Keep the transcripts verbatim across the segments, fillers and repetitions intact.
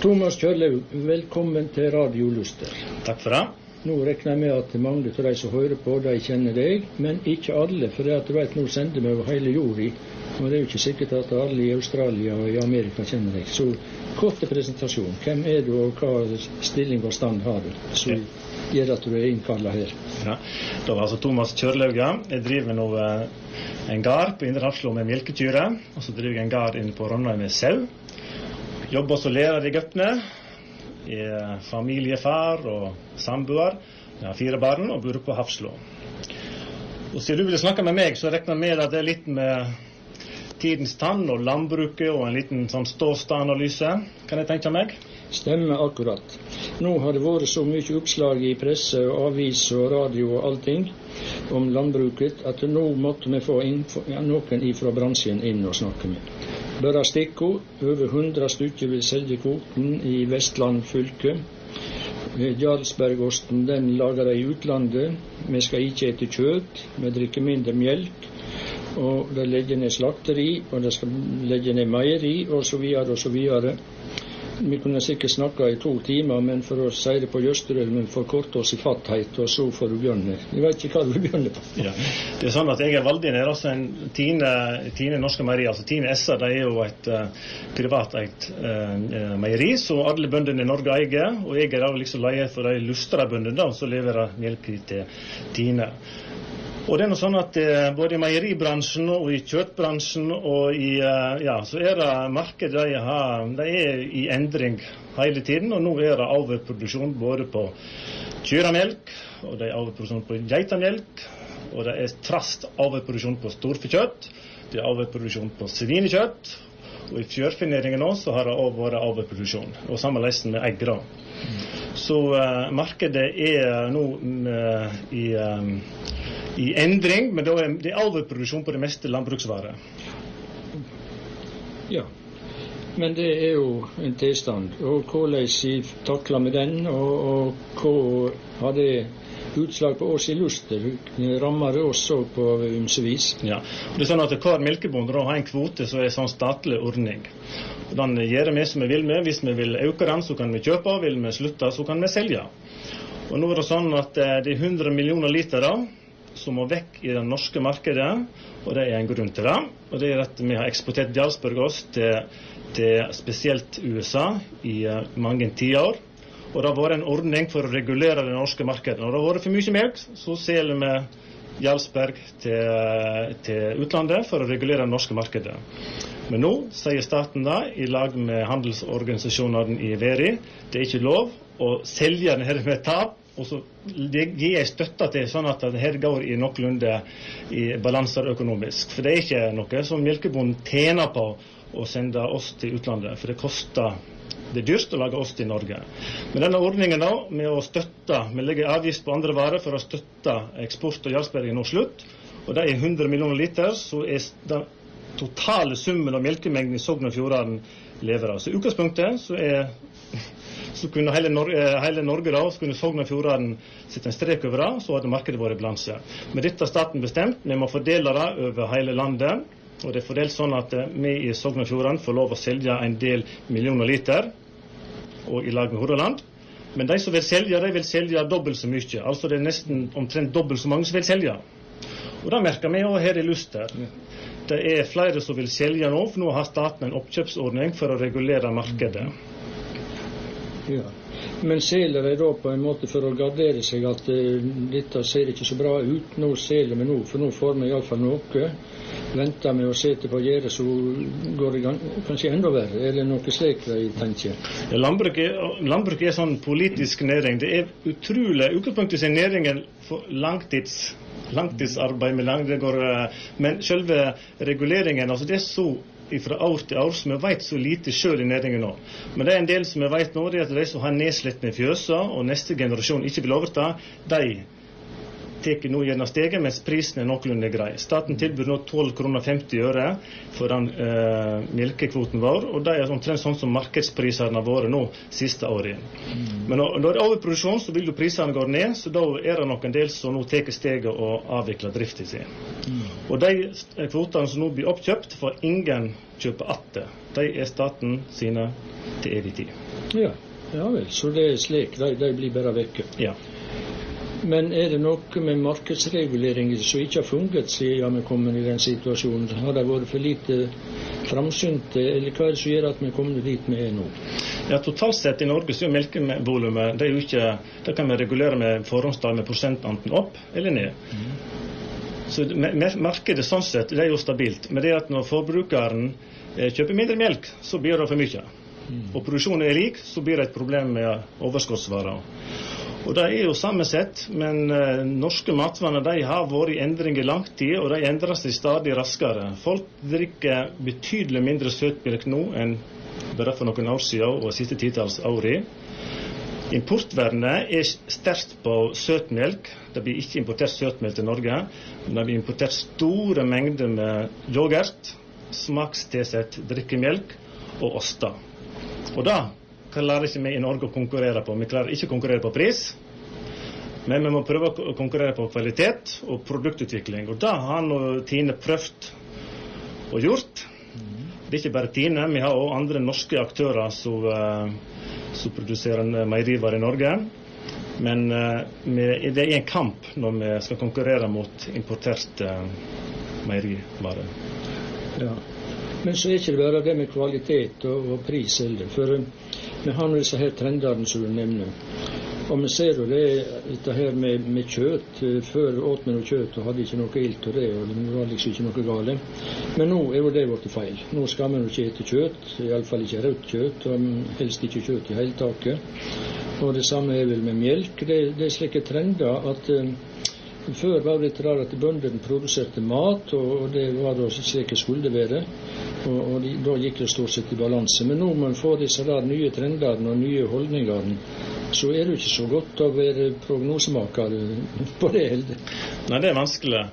Thomas Kjørlaug, velkommen til Radio Luster. Takk for det. Nå regner jeg med at mange av de som hører på, de kjenner deg, men ikke alle, for det at du vet, nå sender vi over hele jorda, og det er jo ikke sikkert at alle i Australia og i Amerika kjenner deg. Så kort presentasjon. Hvem er du, og hva stilling og stand har du, så gjør at du er innkallet her? Ja, da var altså Thomas Kjørlaug. Jeg driver nå en gard på Indre Hafslå med melkekyre, og så driver jeg en gard inne på Ronna med sau. Jobber som lærer i Gøtne. Jeg er familiefar og samboer. Jeg har fire barn og bor på Hafslå. Og siden du ville snakke med meg, så regner jeg med at det er litt med tidens tann og landbruket og en liten sånn ståstedanalyse. Kan jeg tenke meg? Stemmer akkurat. Nå har det vært så mye oppslag i presse og avis og radio og allting om landbruket at nå måtte vi få inn, noen fra bransjen inn og snakke med. Bare stikko, over hundre stykker vil selge kvoten i Vestland fylke. Jarlsbergosten, den lager de i utlandet. Vi skal ikke ete kjøtt, vi drikker mindre mjølk. Og det legger ned slakteri, og det skal legge ned meieri, og så videre, og så videre. Vi kunne sikkert snakke i to timer, men for å si det på Jøsterøl, men for kort oss i fattheit, og så får du begynne. Jeg vet ikke hva du begynner på. Ja. Det er sånn at jeg er valgt inn her, altså en Tine, Tine Norske Meieri, altså Tine S A, det er jo et uh, privat eit uh, meieri, så alle bøndene i Norge eier, og jeg er da liksom leie for de lustre bøndene, og så leverer melk til Tine. Og det er noe sånn at eh, både i meieribransjen og i kjøttbransjen og i, eh, ja, så er det markedet de har, de er i endring hele tiden, og nå er det overproduksjon både på kyramelk, og det er overproduksjon på geitamelk, og det er trast overproduksjon på storfekjøtt, det er overproduksjon på svinekjøtt, og i fjørfineringen også har det også vært overproduksjon, og sammenleis med egg da. Så eh, markedet er nå eh, i... Eh, i endring, men det er, det er overproduksjon på det meste landbruksvarer. Ja, men det er jo en tilstand, og hvordan vi takler med den, og, og hva har det utslag på oss i Luster, rammer det oss også på ymsevis. Ja, og det er sånn at hver melkebonde har en kvote, så er det sånn statlig ordning. Og den gjør vi som vi vil med. Hvis vi vil øke den, så kan vi kjøpe, vil vi slutte, så kan vi selge. Og nå er det sånn at det er hundre millioner liter da, som må vekk i det norske markedet, og det er en grunn til det. Og det er at vi har eksportert Jarlsbergost til, til spesielt U S A i uh, mange tiår. Og det har vært en ordning for å regulere det norske markedet. Når det har vært for mye melk, så selger vi Jarlsberg til, til utlandet for å regulere det norske markedet. Men nå sier staten da, i lag med handelsorganisasjonene i Veri, det er ikke lov å selge denne med tap, og så gir jeg støtte til sånn at det her går i noenlunde i balanser økonomisk. For det er ikke noe som melkebonden tjener på å sende ost til utlandet, for det koster, det er dyrt å lage ost i Norge. Men denne ordningen da, med å støtte, vi legger avgift på andre varer for å støtte eksport og Jarlsberg er nå slutt, og det er hundre millioner liter, så er den totale summen av melkemengden i Sogn og Fjordane leverer. Så i utgangspunktet så er så kunne hele Norge, hele Norge da, så kunne Sogn og Fjordane sette en strek over det, så hadde markedet vært i balanse. Men dette har staten bestemt, vi må fordele det over hele landet, og det er fordelt sånn at vi i Sogn og Fjordane får lov å selge en del millioner liter, og i lag med Hordaland. Men de som vil selge, de vil selge dobbelt så mye, altså det er nesten omtrent dobbelt så mange som vil selge. Og det merker vi også her i Luster. Det er flere som vil selge nå, for nå har staten en oppkjøpsordning for å regulere markedet. Ja, men seler de da på en måte for å gardere seg at uh, dette ser ikke så bra ut, nå seler vi nå, for nå får vi i alle fall noe, venter vi og setter på gjerdet, så går det kanskje enda verre, eller noe slik de tenker. Ja, landbruket, landbruket er sånn politisk næring, det er utrolig, utgangspunktet er næringen for langtids, langtidsarbeid med lang, det går, uh, men selve reguleringen, altså det er så fra år til år, som vi vet så lite selv i næringen nå. Men det er en del som vi vet nå, det er at de som har nedslittende fjøser, og neste generasjon ikke vil overta, de tek nå gjerne steget, mens prisen er noenlunde grei. Staten tilbyr nå tolv kroner femti øre for den eh, melkekvoten vår, og det er omtrent sånn som markedsprisene har vært nå siste året. Mm. Men når, når det er overproduksjon, så vil jo prisene gå ned, så da er det nok en del som nå tek steget og avvikler driften sin. Mm. Og de kvotene som nå blir oppkjøpt, får ingen kjøpe atter. De er staten sine til evig tid. Ja, ja vel, så det er slik, de, de blir bare vekke. Ja. Men er det noe med markedsregulering som ikke har funget siden vi kommer i den situasjonen? Har det vært for lite framsynte, eller hva er det som gjør at vi kommer dit vi er nå? Ja, totalt sett i Norge så er melkevolumet, det er jo ikke, det kan vi regulere med forhåndsdag med prosentanten opp eller ned. Mm. Så markedet sånn sett, det er jo stabilt. Men det er at når forbrukeren eh, kjøper mindre melk, så blir det for mye. Mm. Og produksjonen er lik, så blir det et problem med overskottsvarer. Og det er jo sammensett, men eh, norske matvaner de har vært i endring i lang tid, og de endrer seg stadig raskere. Folk drikker betydelig mindre søtmelk nå enn bare for noen år siden og siste titalls årene. Importvernet er sterkt på søtmelk. Det blir ikke importert søtmelk til Norge, men det blir importert store mengder med yoghurt, smakstilsett drikkemelk og oster. Og da klarer ikke vi i Norge å konkurrere på. Vi klarer ikke å konkurrere på pris, men vi må prøve å konkurrere på kvalitet og produktutvikling. Og da har nå Tine prøvd og gjort. Det er ikke bare Tine, vi har også andre norske aktører som, uh, som produserer meierivarer i Norge. Men uh, vi, det er en kamp når vi skal konkurrere mot importert uh, meierivarer. Ja. Men så er ikke det bare det med kvalitet og, og pris heller, for um, vi har nå disse her trendene som du nevner. Og vi ser jo det, dette her med, med kjøtt. Før åt vi noe kjøtt og hadde ikke noe ilt og det, og det var liksom ikke noe gale. Men nå er jo det blitt feil. Nå skal vi jo ikke ete kjøtt, i alle fall ikke rødt kjøtt, og helst ikke kjøtt i hele taket. Og det samme er vel med melk. Det, det er slike trender at um, før var det litt rart at bøndene produserte mat, og det var da slik det skulle være, og, og de, da gikk det stort sett i balanse. Men nå når man får disse der nye trendene og nye holdningene, så er det jo ikke så godt å være prognosemaker på det hele. Nei, det er vanskelig.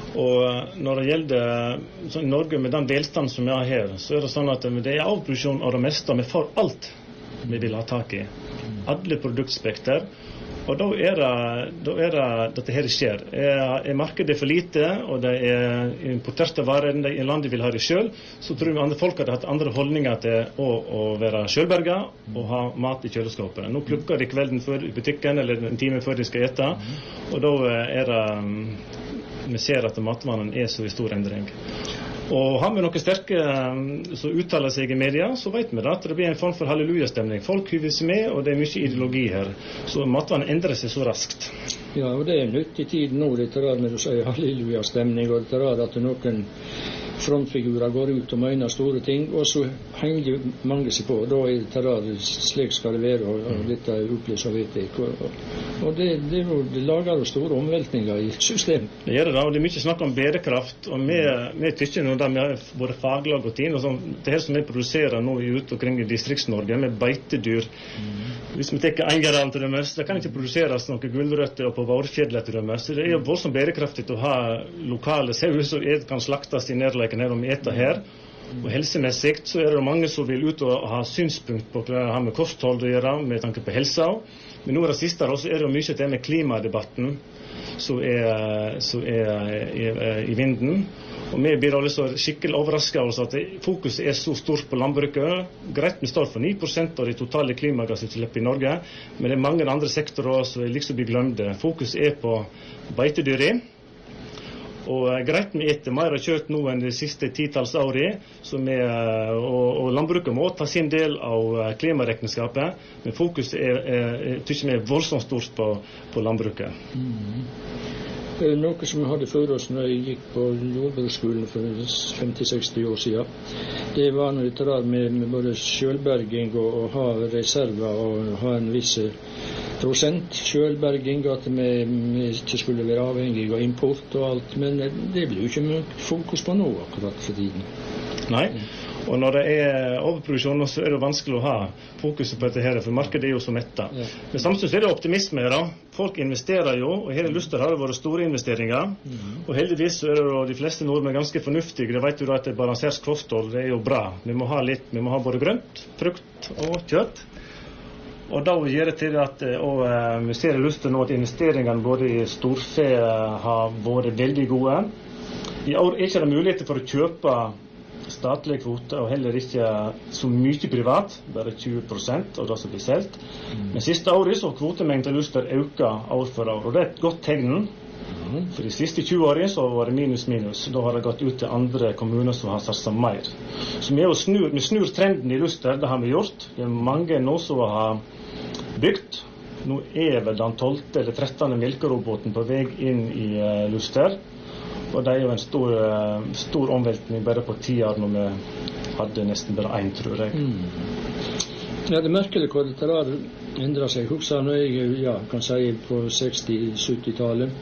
Og når det gjelder så i Norge med den velstand som vi har her, så er det sånn at det er avproduksjon av det meste, vi får alt vi vil ha tak i. Alle produktspekter. Og da er det, da er det dette her skjer. Er, er markedet for lite, og det er importerte varer i landet vil ha det selv, så tror vi andre folk hadde hatt andre holdninger til å, å være selvberget og ha mat i kjøleskapet. Nå klukker de kvelden før i butikken, eller en time før de skal ete, og da er det, vi ser at matvanen er så i stor endring. Og har vi noen sterke som uttaler seg i media, så vet vi da at det blir en form for hallelujastemning. Folk hyver seg med, og det er mye ideologi her. Så matvann endrer seg så raskt. Ja, og det er nytt i tiden nå, dette der når du sier hallelujastemning, og dette der at noen frontfigurer går ut og mener store ting, og så henger mange seg på. Da er dette der, slik skal det være, og, og dette er opplevd og vet jeg. Og, og det, det, det lager jo store omveltninger i systemet. Det gjør det da, og det er mye snakk om bærekraft, og vi, vi tykker nå da vi har både faglag og tid, og sånn, det her som vi produserer nå ut omkring i Distrikts-Norge med beitedyr. Mm. Hvis vi tenker Engerdal til dømes, det kan ikke produseres noen gulrøtter på vårfjellet til dømes. Det er jo voldsomt bærekraftig å ha lokale sauer som kan slaktes i nærleiken her og vi eter her. Og helsemessig så er det mange som vil ut og ha synspunkt på hva det har med kosthold å gjøre, med tanke på helsa. Men nå er det siste også er det jo mye det med klimadebatten som er, som er, er, er i vinden. Og vi blir altså skikkelig overrasket over at fokuset er så stort på landbruket. Greit, vi står for ni prosent av de totale klimagassutslipp i Norge, men det er mange andre sektorer som liksom blir glemte. Fokuset er på beitedyri. Og greit, vi etter mer kjøtt nå enn de siste titalls årene, og, og landbruket må ta sin del av klimaregnskapet, men fokuset er, er, tykker vi er voldsomt stort på, på landbruket. Mm. Noe som vi hadde for oss når jeg gikk på jordbruksskolen for femti seksti år siden, det var noe dette der med, med både selvberging og, og ha reserver og ha en viss prosent selvberging, at vi, vi ikke skulle være avhengige av import og alt, men det blir jo ikke mye fokus på nå akkurat for tiden. Nei, Og når det er overproduksjon, så er det vanskelig å ha fokuset på dette her, for markedet er jo så metta. Ja. Men samtidig er det optimisme da. Folk investerer jo, og her i Luster har det vært store investeringer. Mm. Og heldigvis så er det jo de fleste nordmenn ganske fornuftige. Det vet du da at det balansert kosthold, det er jo bra. Vi må ha litt, vi må ha både grønt, frukt og kjøtt. Og da gjør det til at og, uh, vi ser i Luster nå at investeringene både i storfe har vært veldig gode. I år er ikke det muligheter for å kjøpe statlige kvoter, og heller ikke så mye privat, bare tjue prosent av det som blir solgt. Mm. Men siste året så har kvotemengden i Luster økt år for år, og det er et godt tegn. Mm. For de siste tjue årene så var det minus minus. Da har det gått ut til andre kommuner som har satset mer. Så vi, snur, vi snur trenden i Luster, det har vi gjort. Det er mange nå som har bygd. Nå er vel den tolvte eller trettende melkeroboten på vei inn i uh, Luster. Og det er jo en stor, stor omveltning bare på ti år når vi hadde nesten bare én, tror jeg. Mm. Ja, det er merkelig hva dette har endret seg. Husker når jeg ja, kan si på seksti-sytti-tallet.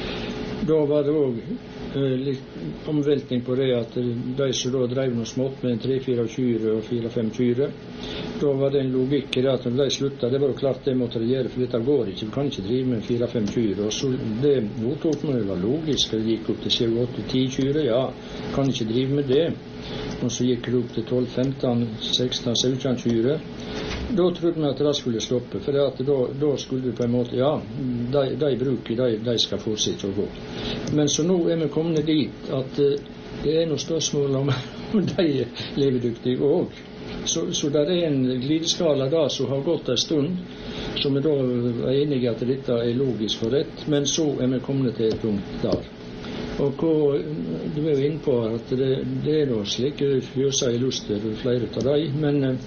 Da var det også uh, litt omveltning på det at de som da drev noe smått med tre-fire kyr og fire-fem kyr, da var det en logikk i det at når de sluttet, det var jo klart det måtte de gjøre, for dette går ikke, vi kan ikke drive med fire-fem kyr, og så det godtok man, det var logisk, det gikk opp til sju-åtte-ti kyr, ja, kan ikke drive med det, og så gikk det opp til tolv-femten-seksten-sytten kyr, da trodde vi at det skulle stoppe, for at da, da skulle vi på en måte, ja, de, de bruker, de, de skal fortsette å gå. Men så nå er vi kommet dit at uh, det er noe spørsmål om, om de er levedyktige også. Så, så det er en glideskala da som har gått en stund, som vi da er enige at dette er logisk for rett, men så er vi kommet til et punkt der. Og hva, du er jo inne på at det, det er noe slike fjøser i Luster, flere av dem, men,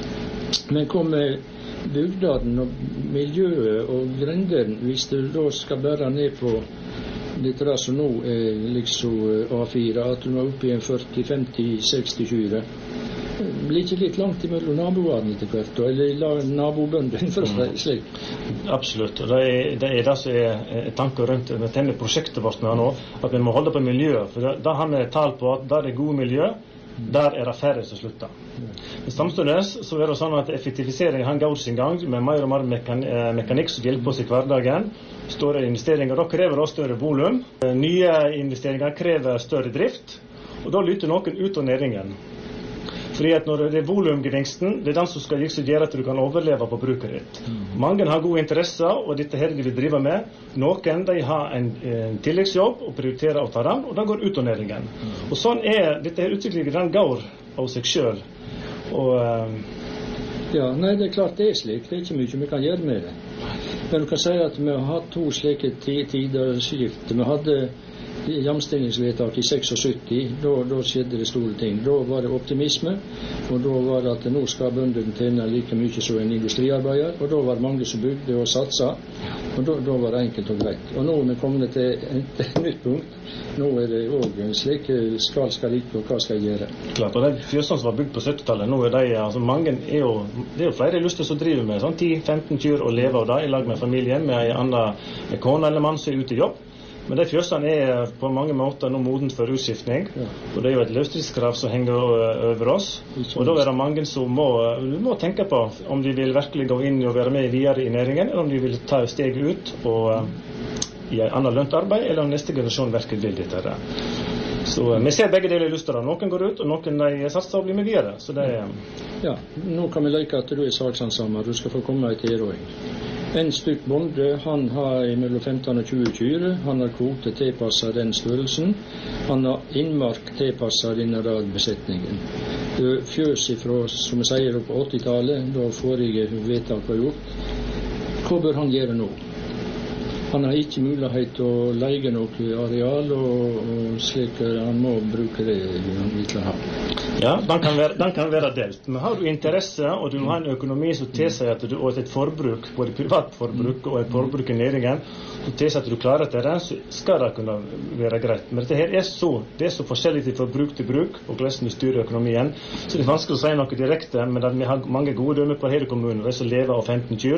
men hva med bygdaden og miljøet og grenderen, hvis du da skal bære ned på dette der som nå er liksom A fire, at du er oppe i en førti-femti-seksti kyr, blir ikke litt langt imellom naboene etter hvert, eller nabobøndene, for å si det slik? Absolutt, og det er det, er det som er tanken rundt med denne prosjektet vårt nå, at vi må holde på miljøet, for da har vi tall på at der det er gode miljø, der er det færre som slutter. Men samtidig så er det sånn at effektivisering har gått sin gang med mer og mer mekan mekanikk som hjelper oss i hverdagen. Større investeringer, da krever det større volum. Nye investeringer krever større drift, og da lytter noen ut av næringen. Fordi at når det er volumgevinsten, det er den som skal gjøre at du kan overleve på bruket ditt. Mm. Mange har gode interesser, og dette her de vil drive med. Noen de har en, en tilleggsjobb og prioriterer å ta den, og den går ut av næringen. Mm. Og sånn er dette her utviklingen, den går av seg selv. Og, uh, ja, nei, det er klart det er slik. Det er ikke mye vi kan gjøre med det. Men du kan si at vi har hatt to slike tider skift. Vi hadde jamstillingsvedtak i syttiseks, da, da skjedde det store ting. Da var det optimisme, og da var det at nå skal bøndene tjene like mye som en industriarbeider, og da var det mange som bygde og satsa, og da, da var det enkelt og greit. Og nå er vi kommet til et, et nytt punkt. Nå er det også en slik skal skal ikke, og hva skal jeg gjøre? Klart, og de fjøsene som var bygd på syttitallet, nå er de, altså mange er jo, det er jo flere lyster som driver med sånn ti-femten kyr og lever av det i lag med familien, med en annen kone eller mann som er ute i jobb. Men de fjøsene er på mange måter nå modent for utskiftning, ja. Og det er jo et løsdriftskrav som henger over oss, og da er det mange som må, må tenke på om de vil virkelig gå inn og være med videre i næringen, eller om de vil ta steg ut og, i en annen lønt arbeid, eller om neste generasjon virkelig vil dette. Så vi ser begge deler i Luster. Noen går ut, og noen de satser og blir med videre. Så det er... Ja, nå kan vi leke at du er saksansammer, du skal få komme i tilråding. En stykk bonde, han har mellom femten og tjue kyr, han har kvote tilpasset den størrelsen, han har innmark tilpasset denne besetningen. Fjøs ifra, som jeg sier, på åttitallet, da forrige vedtak var gjort. Hva bør han gjøre nå? Han har ikke mulighet til å leie noe areal, og, og slik han må bruke det han vil ha. Ja, den kan være, den kan være delt. Men har du interesse, og du har en økonomi som tilsier at du har et forbruk, både privat forbruk og et forbruk i næringen, som tilsier at du klarer til det, så skal det kunne være greit. Men dette her er så, det er så forskjellig fra bruk til bruk, og hvordan du styrer økonomien, så det er vanskelig å si noe direkte, men vi har mange gode dømmer på hele kommunen, de som lever av femten kyr,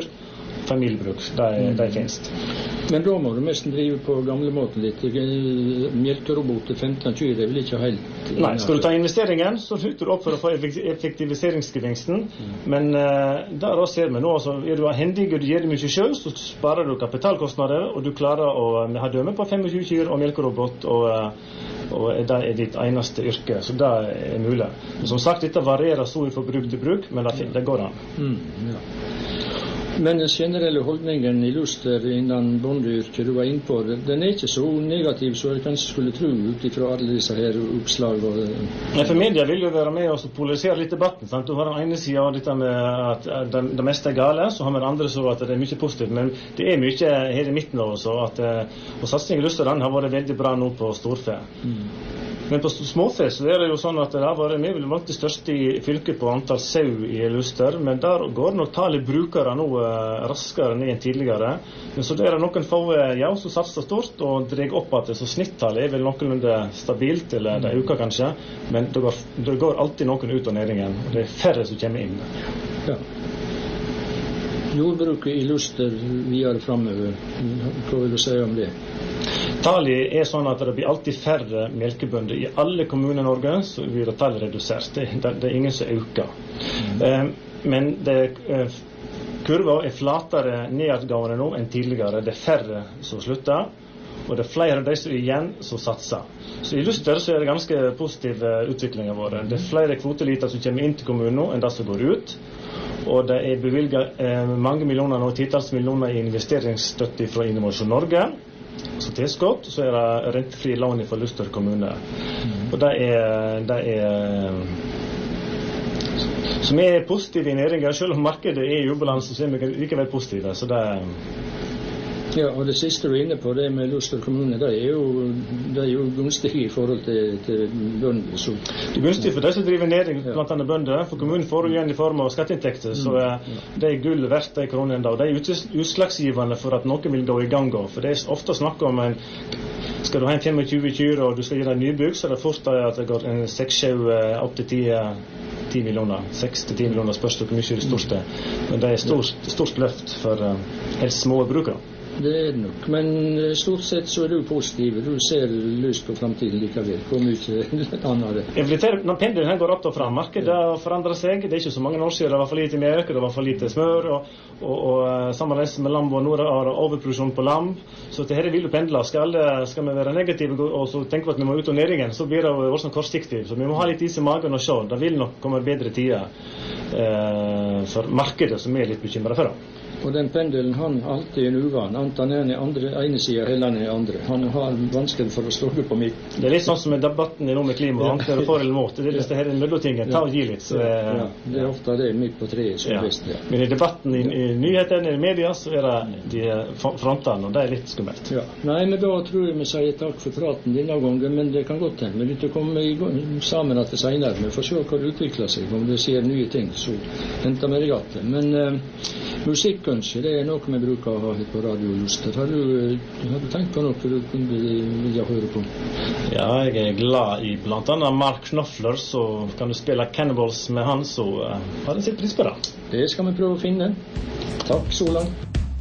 familiebruk. De, mm. de finnes. Men da må du nesten drive på gamlemåten litt. Mjølkerobot til femten kyr, det er vel ikke helt... Nei, skal du ta investeringen, så slutter du opp for å få effektiviseringsgevinsten. Mm. Men uh, der også ser vi nå, altså, er du hendig og du gjør det mye selv, så sparer du kapitalkostnader, og du klarer å ha døme på tjuefem kyr og mjølkerobot, og, uh, og det er ditt eneste yrke, så det er mulig. Men som sagt, dette varierer så fra bruk til bruk, men det, det går an. Mm, ja. Men den generelle holdningen i Luster innan bondeyrket du var inne på, den er ikke så negativ som jeg kanskje skulle tro ut ifra alle disse her oppslag. Og... Nei, for media vil jo være med og polarisere litt debatten. Sant? Du har den ene siden av dette med at det, det meste er gale, så har vi den andre så at det er mye positivt. Men det er mye her i midten også, at og satsingen i Luster den har vært veldig bra nå på storfe. Mm. Men på småfe så er det jo sånn at det har vært med blant de største i fylket på antall sau i Luster, men der går nok tallet brukere nå eh, raskere ned enn tidligere. Men så er det noen få ja, som satser stort og drar opp at det, så snittallet er vel noenlunde stabilt, eller det øker kanskje, men det går, det går alltid noen ut av næringen, og det er færre som kommer inn. Ja. Jordbruket i Luster videre fremover, hva vil du si om det? Tallet er sånn at det blir alltid færre melkebønder i alle kommuner i Norge, så blir det tallet redusert. Det, det, det er ingen som øker. Mm. Eh, men det, eh, kurva er flatere nedadgående nå enn tidligere. Det er færre som slutter, og det er flere av de som er igjen som satser. Så i Luster så er det ganske positiv utvikling av våre. Det er flere kvoteliter som kommer inn til kommunen nå enn det som går ut. Og det er bevilget eh, mange millioner nå, titalls millioner i investeringsstøtte fra Innovasjon Norge. Så tilskott, så er det rentefri lån fra Luster kommune. Mm. Og det er, det er som er positive i næringen, selv om markedet er i ubalanse, så er vi likevel positive. Så det er Ja, og det siste du er inne på, det med Luster kommune, det er jo, det er jo gunstig i forhold til, til bønder. Så. Det er gunstig for de som driver næring, blant annet bønder, for kommunen får jo igjen i form av skatteinntekter, så mm. det er gull verdt de kronene, og det er utslagsgivende for at noe vil gå i gang. For det er ofte snakk om en, skal du ha en tjuefem kyr og du skal gjøre en nybygg, så er det fort at det går en seks, sju, åtte, ti millioner, seks til ti millioner spørs hvor mye det største. Men det er stort, stort løft for uh, helst små brukere. Det er det nok, men stort sett så er du positiv. Du ser lyst på fremtiden likevel. Hvor mye annet det? Når pendelen her går opp og frem, markedet har forandret seg. Det er ikke så mange år siden det var for lite melk, det var for lite smør, og, og, og sammenlignet med lamb og nord har overproduksjon på lamb. Så til dette vil du pendle. Skal, skal vi være negative og så tenke på at vi må ut av næringen, så blir det også kortsiktig. Så vi må ha litt is i magen og se. Det vil nok komme bedre tider eh, for markedet, som er litt bekymret for det. Og den pendelen, han alltid en uvan. Antan er den andre, ene siden, heller den andre. Han har vanskelig for å stå på midt. Det er litt sånn som med debatten i noe med klima. Han er for eller mot. Det er det her mellomtingen. Ta og gi litt. Så, ja, ja. Det er ofte det midt på treet som ja. best. Ja. Men i debatten i, i nyhetene, i media, så er det de frontene, og det er litt skummelt. Ja. Nei, men da tror jeg vi sier takk for praten denne gangen, men det kan godt hende. Vi vil ikke komme sammen til senere. Vi får se hva det utvikler seg. Om det skjer nye ting, så henter vi det igjen. Men uh, musikk kanskje, det er noe vi bruker å ha her på Radio Luster. Har du, har du tenkt på noe du kunne vilja høre på? Ja, jeg er glad i blant annet Mark Knopfler, så kan du spille Cannibals med han, så uh, har jeg sett pris på det. Det skal vi prøve å finne. Takk så langt.